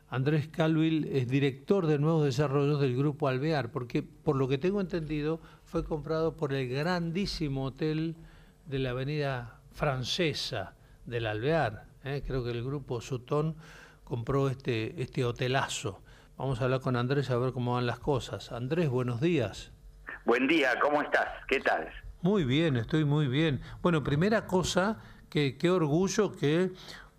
Andrés Calvil es director de nuevos desarrollos del Grupo Alvear, porque por lo que tengo entendido fue comprado por el grandísimo hotel de la Avenida Francesa del Alvear. Creo que el Grupo Sutton compró este hotelazo. Vamos a hablar con Andrés a ver cómo van las cosas. Andrés, buenos días. Buen día, ¿cómo estás? ¿Qué tal? Muy bien, estoy muy bien. Bueno, primera cosa, qué orgullo que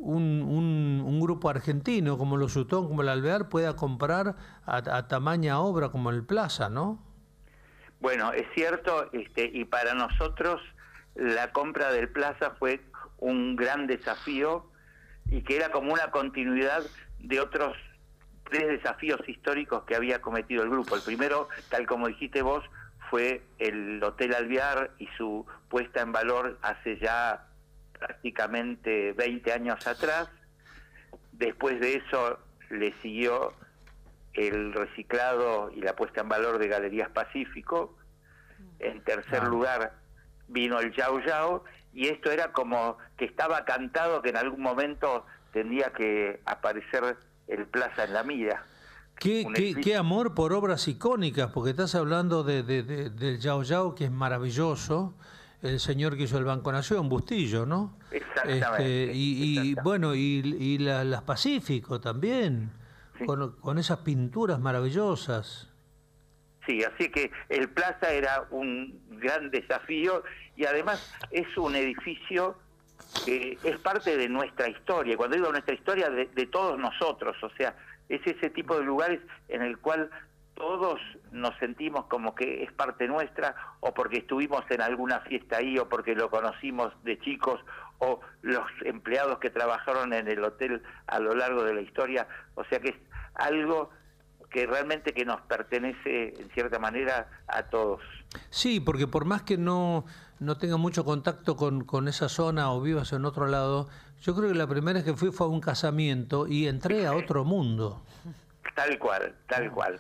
un grupo argentino como los Sutton, como el Alvear, pueda comprar a tamaña obra como el Plaza, ¿no? Bueno, es cierto, y para nosotros la compra del Plaza fue un gran desafío y que era como una continuidad de otros 3 desafíos históricos que había cometido el grupo. El primero, tal como dijiste vos, fue el Hotel Alvear y su puesta en valor hace ya prácticamente 20 años atrás. Después de eso le siguió el reciclado y la puesta en valor de Galerías Pacífico. En tercer lugar vino el Yao Yao, y esto era como que estaba cantado que en algún momento tendría que aparecer el Plaza en la mira. Qué amor por obras icónicas, porque estás hablando del Yao Yao, que es maravilloso, el señor que hizo el Banco Nación, Bustillo, ¿no? Exactamente. Y bueno, y las Pacífico también, Sí. con esas pinturas maravillosas. Sí, así que el Plaza era un gran desafío y además es un edificio que es parte de nuestra historia. Cuando digo nuestra historia, de todos nosotros, o sea, es ese tipo de lugares en el cual todos nos sentimos como que es parte nuestra, o porque estuvimos en alguna fiesta ahí, o porque lo conocimos de chicos, o los empleados que trabajaron en el hotel a lo largo de la historia. O sea que es algo que realmente que nos pertenece en cierta manera a todos. Sí, porque por más que no tenga mucho contacto con esa zona o vivas en otro lado, yo creo que la primera vez que fui fue a un casamiento y entré a otro mundo. Tal cual, tal cual.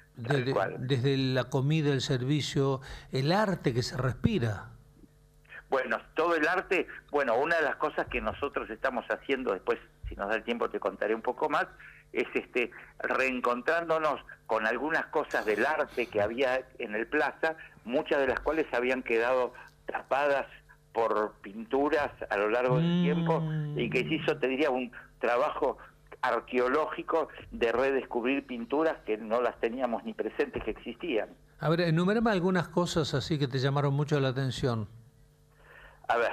Desde la comida, el servicio, el arte que se respira. Bueno, todo el arte, bueno, una de las cosas que nosotros estamos haciendo, después, si nos da el tiempo te contaré un poco más, es reencontrándonos con algunas cosas del arte que había en el Plaza, muchas de las cuales habían quedado tapadas por pinturas a lo largo del tiempo, y que se hizo, te diría, un trabajo arqueológico de redescubrir pinturas que no las teníamos ni presentes que existían. A ver, enumérame algunas cosas así que te llamaron mucho la atención. A ver,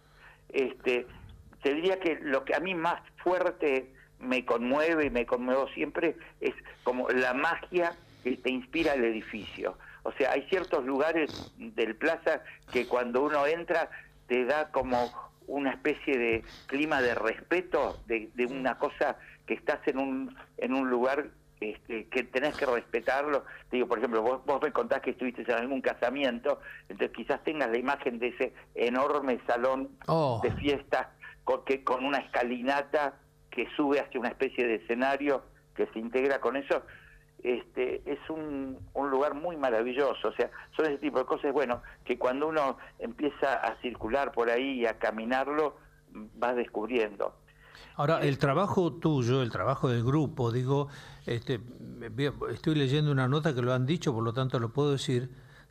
te diría que lo que a mí más fuerte me conmueve y me conmuevo siempre es como la magia que te inspira el edificio. O sea, hay ciertos lugares del Plaza que cuando uno entra te da como una especie de clima de respeto, de una cosa que estás en un lugar que tenés que respetarlo. Te digo, por ejemplo, vos me contás que estuviste en algún casamiento, entonces quizás tengas la imagen de ese enorme salón de fiestas con una escalinata que sube hacia una especie de escenario que se integra con eso. Es un lugar muy maravilloso. O sea, son ese tipo de cosas, bueno, que cuando uno empieza a circular por ahí y a caminarlo, vas descubriendo. Ahora, el trabajo tuyo, el trabajo del grupo, digo, estoy leyendo una nota que lo han dicho, por lo tanto lo puedo decir,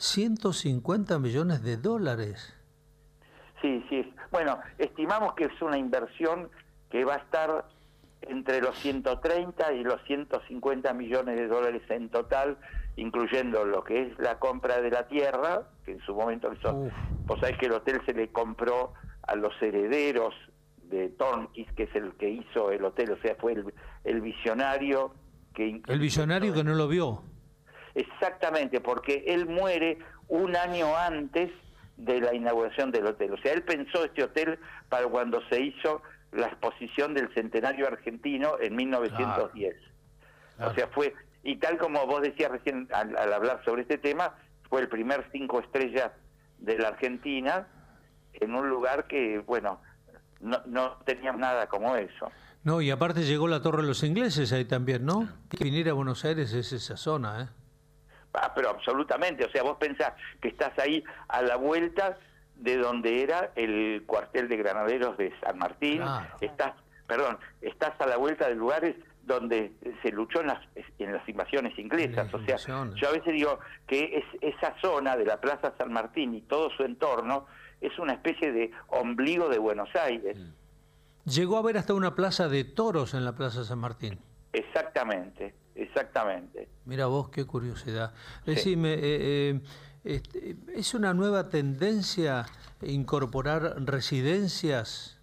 150 millones de dólares. Sí, sí. Bueno, estimamos que es una inversión que va a estar entre los 130 y los 150 millones de dólares en total, incluyendo lo que es la compra de la tierra, que en su momento vos sabés que el hotel se le compró a los herederos de Tornquist, que es el que hizo el hotel, o sea, fue el visionario que... El visionario que no lo vio. Exactamente, porque él muere un año antes de la inauguración del hotel. O sea, él pensó este hotel para cuando se hizo la exposición del centenario argentino en 1910. Claro. O sea, fue, y tal como vos decías recién al hablar sobre este tema, fue el primer 5 estrellas de la Argentina en un lugar que, bueno, no teníamos nada como eso. No, y aparte llegó la Torre de los Ingleses ahí también, ¿no? Que venir a Buenos Aires es esa zona, ¿eh? Pero absolutamente, o sea, vos pensás que estás ahí a la vuelta de donde era el cuartel de granaderos de San Martín, estás a la vuelta de lugares donde se luchó en las invasiones inglesas. O sea, yo a veces digo que esa zona de la Plaza San Martín y todo su entorno es una especie de ombligo de Buenos Aires. Llegó a haber hasta una plaza de toros en la Plaza San Martín. Exactamente, exactamente. Mira vos, qué curiosidad. Decime, ¿es una nueva tendencia incorporar residencias?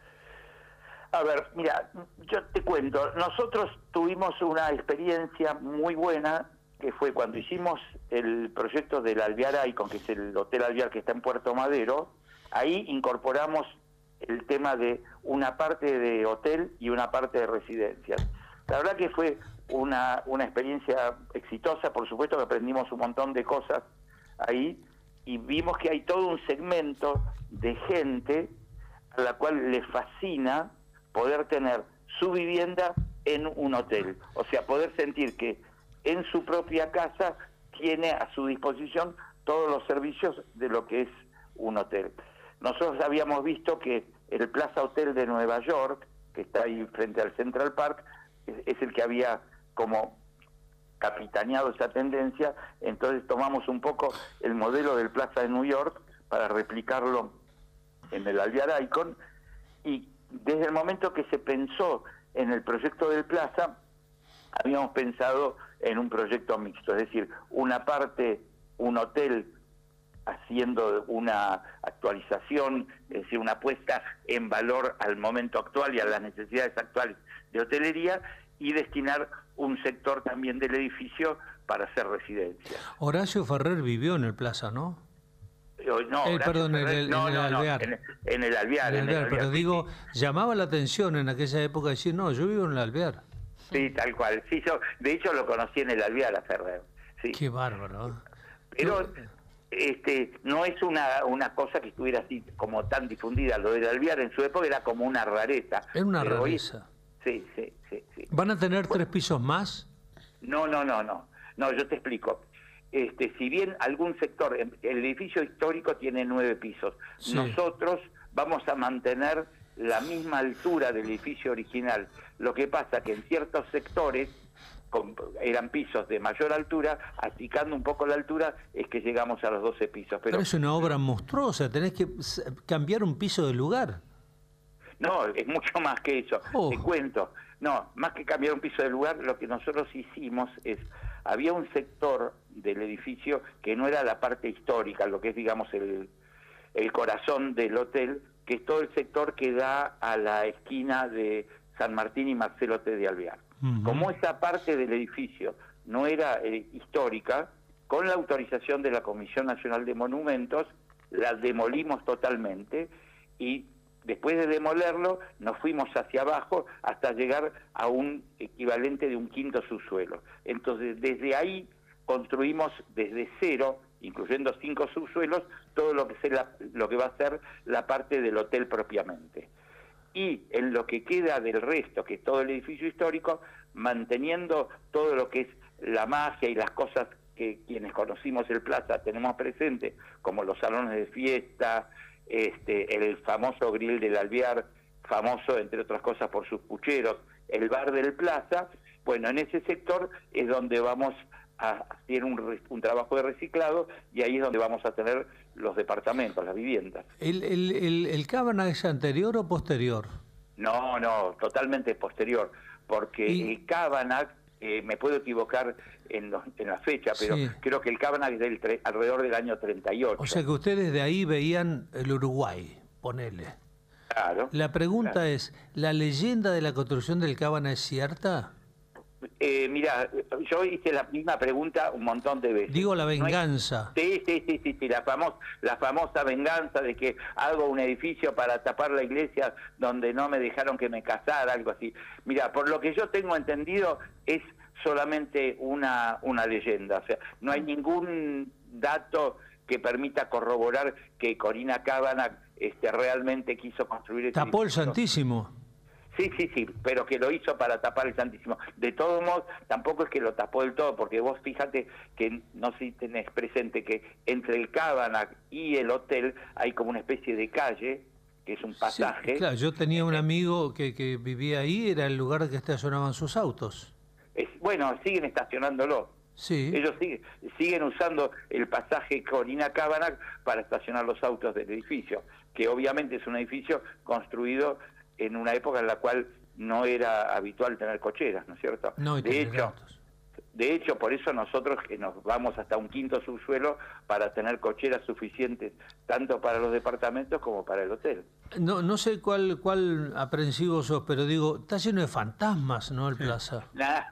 A ver, mira, yo te cuento, nosotros tuvimos una experiencia muy buena, que fue cuando hicimos el proyecto del Alvear Icon, que es el Hotel Alvear que está en Puerto Madero. Ahí incorporamos el tema de una parte de hotel y una parte de residencias. La verdad que fue una experiencia exitosa, por supuesto que aprendimos un montón de cosas ahí, y vimos que hay todo un segmento de gente a la cual le fascina poder tener su vivienda en un hotel, o sea, poder sentir que en su propia casa tiene a su disposición todos los servicios de lo que es un hotel. Nosotros habíamos visto que el Plaza Hotel de Nueva York, que está ahí frente al Central Park, es el que había como capitaneado esa tendencia, entonces tomamos un poco el modelo del Plaza de New York para replicarlo en el Alvear Icon, y desde el momento que se pensó en el proyecto del Plaza, habíamos pensado en un proyecto mixto, es decir, una parte, un hotel haciendo una actualización, es decir, una puesta en valor al momento actual y a las necesidades actuales de hotelería, y destinar un sector también del edificio para hacer residencia. Horacio Ferrer vivió en el Plaza, ¿no? No, perdón, en el Alvear. En el Alvear. Pero digo, llamaba la atención en aquella época decir, no, yo vivo en el Alvear. Sí, tal cual. Sí, yo de hecho lo conocí en el Alvear a Ferrer. Sí. Qué bárbaro. Pero no es una cosa que estuviera así como tan difundida. Lo del Alvear en su época era como una rareza. Era una rareza. Sí. ¿Van a tener 3 pisos más? No, yo te explico. Si bien algún sector, el edificio histórico tiene 9 pisos, sí. Nosotros vamos a mantener la misma altura del edificio original. Lo que pasa que en ciertos sectores eran pisos de mayor altura, achicando un poco la altura, es que llegamos a los 12 pisos. Pero es una obra monstruosa, tenés que cambiar un piso de lugar. No, es mucho más que eso. Te cuento. No, más que cambiar un piso de lugar, lo que nosotros hicimos es, había un sector del edificio que no era la parte histórica, lo que es, digamos, el corazón del hotel, que es todo el sector que da a la esquina de San Martín y Marcelo T. de Alvear. Como esa parte del edificio no era histórica, con la autorización de la Comisión Nacional de Monumentos, la demolimos totalmente, y después de demolerlo nos fuimos hacia abajo hasta llegar a un equivalente de un quinto subsuelo. Entonces, desde ahí construimos desde cero, incluyendo 5 subsuelos, todo lo que va a ser la parte del hotel propiamente. Y en lo que queda del resto, que es todo el edificio histórico, manteniendo todo lo que es la magia y las cosas que quienes conocimos el Plaza tenemos presente, como los salones de fiesta, el famoso grill del Alvear, famoso entre otras cosas por sus pucheros, el bar del Plaza. Bueno, en ese sector es donde vamos a hacer un trabajo de reciclado, y ahí es donde vamos a tener los departamentos, las viviendas. ¿El Cábana es anterior o posterior? No, totalmente posterior, porque el Cábana, me puedo equivocar en la fecha, pero sí, creo que el Cábana es alrededor del año 38. O sea que ustedes de ahí veían el Uruguay, ponele. Claro. La pregunta es, ¿la leyenda de la construcción del Cábana es cierta? Mira, yo hice la misma pregunta un montón de veces. Digo, la venganza. Sí, la famosa venganza de que hago un edificio para tapar la iglesia donde no me dejaron que me casara, algo así. Mira, por lo que yo tengo entendido, es solamente una leyenda. O sea, no hay ningún dato que permita corroborar que Corina Cábana realmente quiso construir este ¿Tapó edificio. El Santísimo? Sí, pero que lo hizo para tapar el Santísimo. De todos modos, tampoco es que lo tapó del todo, porque vos fíjate que, no sé si tenés presente, que entre el Cábana y el hotel hay como una especie de calle que es un pasaje. Sí, claro, yo tenía un amigo que vivía ahí, era el lugar que estacionaban sus autos. Bueno, siguen estacionándolo. Sí. Ellos siguen usando el pasaje Corina Cabanag para estacionar los autos del edificio, que obviamente es un edificio construido en una época en la cual no era habitual tener cocheras, ¿no es cierto? No, De hecho, por eso nosotros que nos vamos hasta un quinto subsuelo para tener cocheras suficientes tanto para los departamentos como para el hotel. No sé cuál aprensivo sos, pero digo, está lleno de fantasmas, ¿no, el Plaza?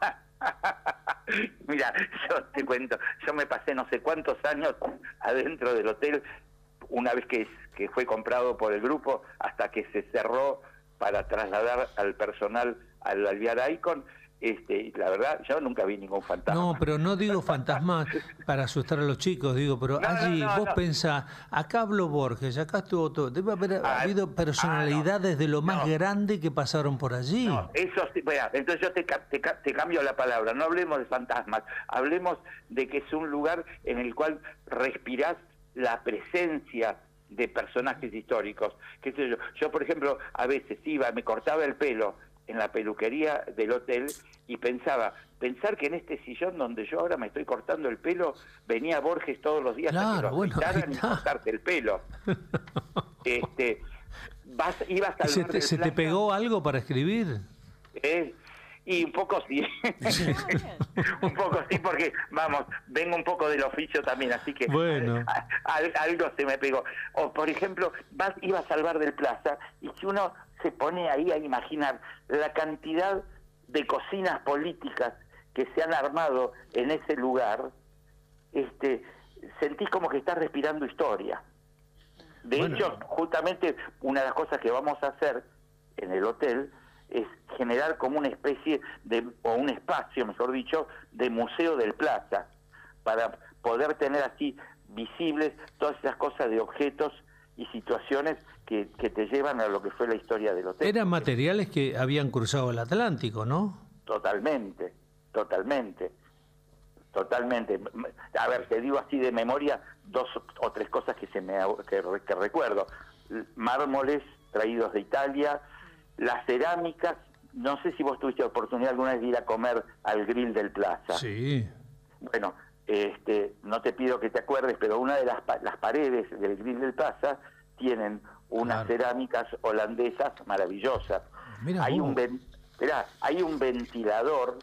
Mira, yo te cuento, yo me pasé no sé cuántos años adentro del hotel, una vez que fue comprado por el grupo, hasta que se cerró para trasladar al personal al Alvear Icon. La verdad, yo nunca vi ningún fantasma. No, pero no digo fantasma para asustar a los chicos, digo, pero vos pensás, acá habló Borges, acá estuvo todo, debe haber habido personalidades de lo más grande que pasaron por allí. No, eso sí, bueno, entonces yo te cambio la palabra, no hablemos de fantasmas, hablemos de que es un lugar en el cual respirás la presencia de personajes históricos. ¿Qué sé yo? Yo, por ejemplo, a veces me cortaba el pelo en la peluquería del hotel y pensar que en este sillón donde yo ahora me estoy cortando el pelo venía Borges todos los días a que lo afeitaran y cortarte el pelo. Ibas al ¿Se te pegó algo para escribir? Y un poco sí. Un poco sí, porque vamos, vengo un poco del oficio también, así que bueno, algo se me pegó. O por ejemplo, ibas al bar del Plaza y si uno se pone ahí a imaginar la cantidad de cocinas políticas que se han armado en ese lugar, sentís como que estás respirando historia. De hecho, justamente una de las cosas que vamos a hacer en el hotel es generar como una especie o un espacio, mejor dicho, de museo del Plaza, para poder tener así visibles todas esas cosas de objetos y situaciones que te llevan a lo que fue la historia del hotel. Eran materiales que habían cruzado el Atlántico, ¿no? Totalmente. A ver, te digo así de memoria 2 o 3 cosas que recuerdo. Mármoles traídos de Italia, las cerámicas. No sé si vos tuviste oportunidad alguna vez de ir a comer al grill del Plaza. Sí. Bueno, no te pido que te acuerdes, pero una de las paredes del grill del Plaza tienen unas cerámicas holandesas maravillosas. Mirá, hay un ventilador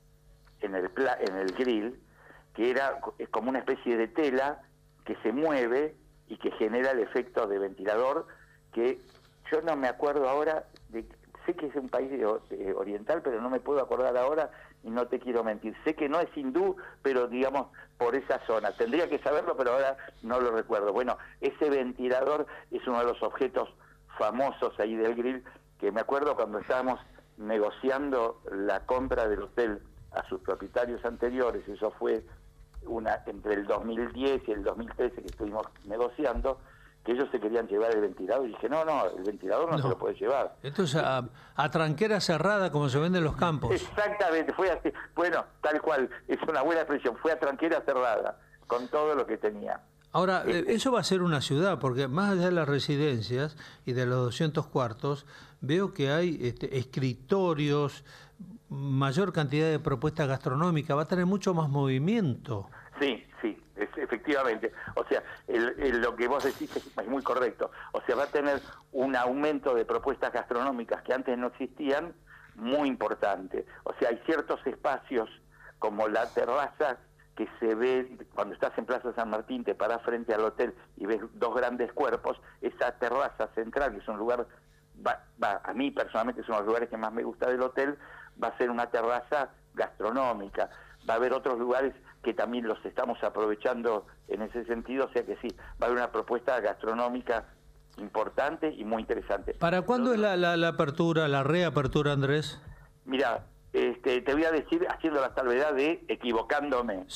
en el grill que es como una especie de tela que se mueve y que genera el efecto de ventilador, que yo no me acuerdo ahora, sé que es un país oriental, pero no me puedo acordar ahora y no te quiero mentir. Sé que no es hindú, pero digamos por esa zona. Tendría que saberlo, pero ahora no lo recuerdo. Bueno, ese ventilador es uno de los objetos famosos ahí del grill, que me acuerdo cuando estábamos negociando la compra del hotel a sus propietarios anteriores, eso fue entre el 2010 y el 2013 que estuvimos negociando, que ellos se querían llevar el ventilador, y dije, no, el ventilador no se lo puede llevar. Entonces, a tranquera cerrada, como se vende en los campos. Exactamente, fue así. Bueno, tal cual, es una buena expresión, fue a tranquera cerrada, con todo lo que tenía. Ahora, eso va a ser una ciudad, porque más allá de las residencias y de los 200 cuartos, veo que hay escritorios, mayor cantidad de propuestas gastronómicas, va a tener mucho más movimiento. Sí, efectivamente. O sea, lo que vos decís es muy correcto. O sea, va a tener un aumento de propuestas gastronómicas que antes no existían, muy importante. O sea, hay ciertos espacios como la terraza que se ve cuando estás en Plaza San Martín, te parás frente al hotel y ves 2 grandes cuerpos. Esa terraza central, que es un lugar, a mí personalmente es uno de los lugares que más me gusta del hotel, va a ser una terraza gastronómica. Va a haber otros lugares que también los estamos aprovechando en ese sentido, o sea que sí, va a haber una propuesta gastronómica importante y muy interesante. ¿Para cuándo es la apertura, la reapertura, Andrés? Mira, te voy a decir, haciendo la salvedad de equivocándome.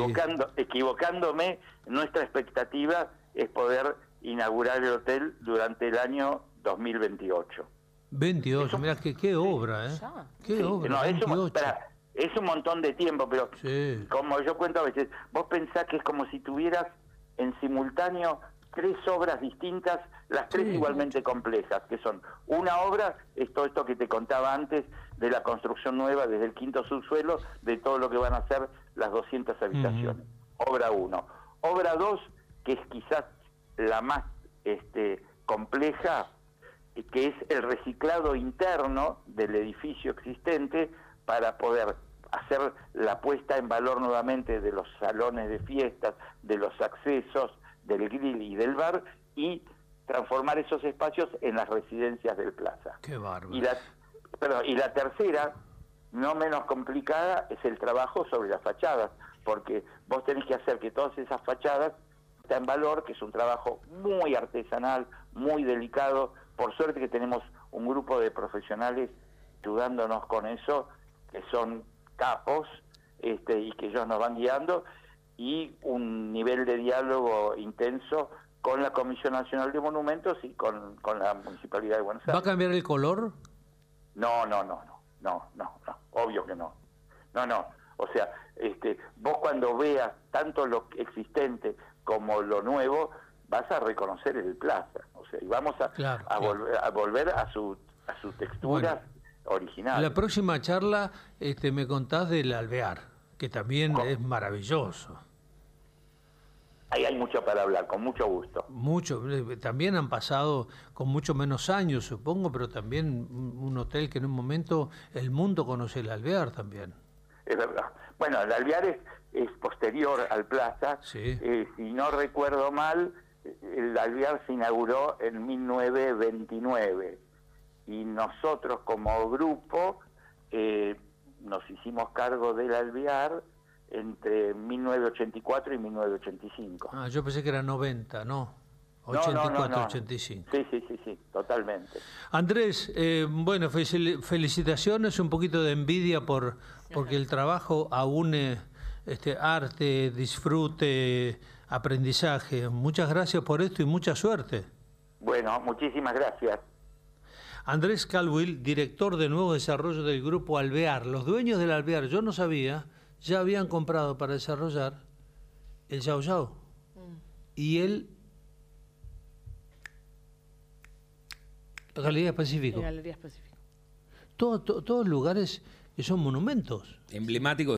Equivocándome, nuestra expectativa es poder inaugurar el hotel durante el año 2028. 28, mira, qué obra, ¿eh? Qué obra, no, 28. Es un montón de tiempo, pero como yo cuento a veces, vos pensás que es como si tuvieras en simultáneo 3 obras distintas, las 3 igualmente complejas, que son una obra, es todo esto que te contaba antes, de la construcción nueva desde el 5º subsuelo, de todo lo que van a ser las 200 habitaciones. Obra 1. Obra 2, que es quizás la más compleja, que es el reciclado interno del edificio existente para poder hacer la puesta en valor nuevamente de los salones de fiestas, de los accesos, del grill y del bar, y transformar esos espacios en las residencias del Plaza. ¡Qué bárbaro! Y la tercera, no menos complicada, es el trabajo sobre las fachadas, porque vos tenés que hacer que todas esas fachadas estén en valor, que es un trabajo muy artesanal, muy delicado. Por suerte que tenemos un grupo de profesionales ayudándonos con eso, que son capos, y que ellos nos van guiando, y un nivel de diálogo intenso con la Comisión Nacional de Monumentos y con la Municipalidad de Buenos Aires. ¿Va a cambiar el color? No, obvio que no. No. O sea, vos cuando veas tanto lo existente como lo nuevo, vas a reconocer el Plaza. O sea, y vamos a volver a su textura original. La próxima charla me contás del Alvear, que también es maravilloso. Ahí hay mucho para hablar, con mucho gusto. También han pasado con mucho menos años, supongo, pero también un hotel que en un momento el mundo conoce el Alvear también. Es verdad. Bueno, el Alvear es posterior al Plaza. Sí. Si no recuerdo mal, el Alvear se inauguró en 1929 y nosotros como grupo nos hicimos cargo del Alvear entre 1984 y 1985. Ah, yo pensé que era 90, ¿no? 84, no. 85. Sí, totalmente. Andrés, bueno, felicitaciones, un poquito de envidia porque el trabajo aúne arte, disfrute, aprendizaje. Muchas gracias por esto y mucha suerte. Bueno, muchísimas gracias. Andrés Calwill, director de Nuevo Desarrollo del Grupo Alvear. Los dueños del Alvear, yo no sabía, ya habían comprado para desarrollar el Yao Yao y el Galerías Pacífico. Galerías Pacífico. Todos lugares que son monumentos. Emblemáticos.